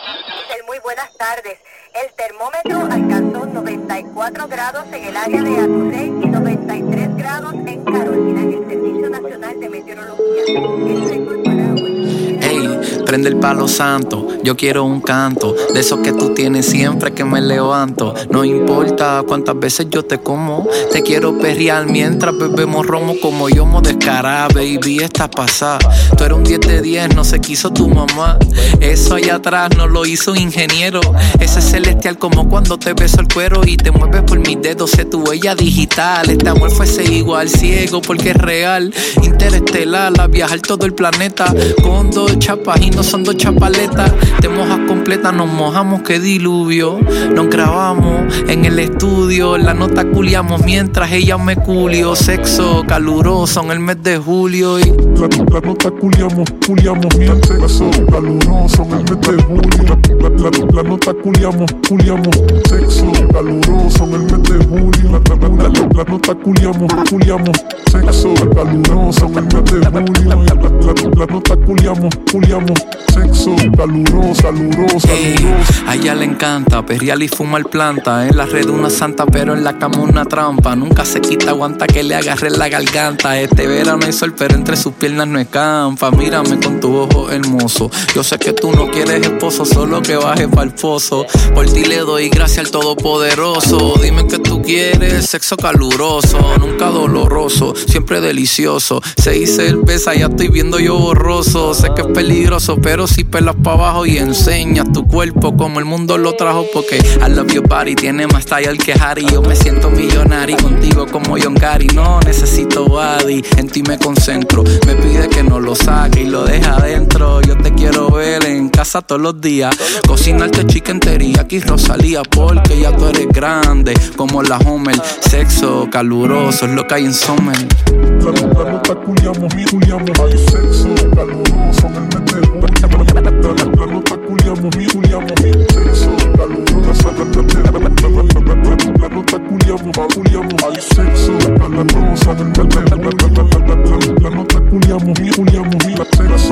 Muy buenas tardes. El termómetro alcanzó 94 grados en el área de Atorrey y 93 grados en Carolina, en el Servicio Nacional de Meteorología. El récord para hoy. Ey, prende el palo santo, yo quiero un canto de esos que tú tienes siempre que me levanto. No importa cuántas veces yo te como, te quiero perrear mientras bebemos romo como yo mo descarada, baby, esta pasada. Tú eres un 10 de 10, no se quiso tu mamá. Eso allá atrás no lo hizo un ingeniero. Ese es celestial como cuando te beso el cuero y te mueves por mis dedos, sé tu huella digital. Este amor fuese igual, ciego porque es real. Interestelar, a viajar todo el planeta con dos chapas y no son dos chapaletas. Te mojas completa, nos mojamos, que diluvio. Nos grabamos en el estudio, la nota culiamos mientras ella me culió. Sexo caluroso en el mes de julio y la nota culiamos mientras sexo caluroso en el mes de julio. La nota culiamos, sexo caluroso en el mes de julio. La nota culiamos, sexo caluroso en el mes de julio. La nota culiamos, sexo caluroso. A ella le encanta perrear y fumar planta. En la red una santa pero en la cama una trampa. Nunca se quita, aguanta que le agarre la garganta. Este verano hay sol pero entre sus piernas no escampa. Mírame con tu ojo hermoso. Yo sé que tú no quieres esposo, solo que bajes pa'l pozo. Por ti le doy gracias al todopoderoso. Dime que tú quieres, sexo caluroso, nunca doloroso, siempre delicioso. 6 cervezas, ya estoy viendo yo borroso. Sé que es peligroso, pero si pelas pa' abajo y enseñas tu cuerpo como el mundo lo trajo. Porque I love your body, tiene más style que Harry. Yo me siento millonario contigo como John Cary. No necesito body, en ti me concentro. Me pide que no lo saque y lo deje adentro. Yo te quiero ver en casa todos los días. Cocinarte chicken teriyaki Rosalía, porque ya tú eres grande como la Homer. Sexo caluroso es lo que hay en Summer. La nota culiamos, hay sexo caluroso en el mes de julio. La nota culiamos, sexo caluroso. La nota culiamos, hay sexo caluroso en el mes de julio. La nota culiamos, sexo